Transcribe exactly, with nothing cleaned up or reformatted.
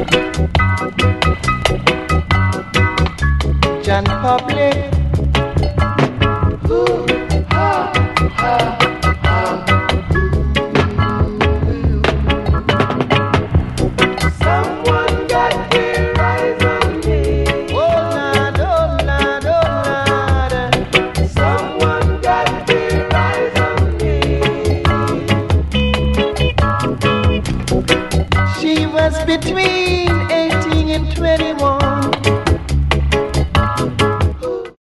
John Public. Ooh, ha, ha, ha. Someone got their eyes on me. Oh Lord, oh Lord, oh Lord. Someone got their eyes on me. She was between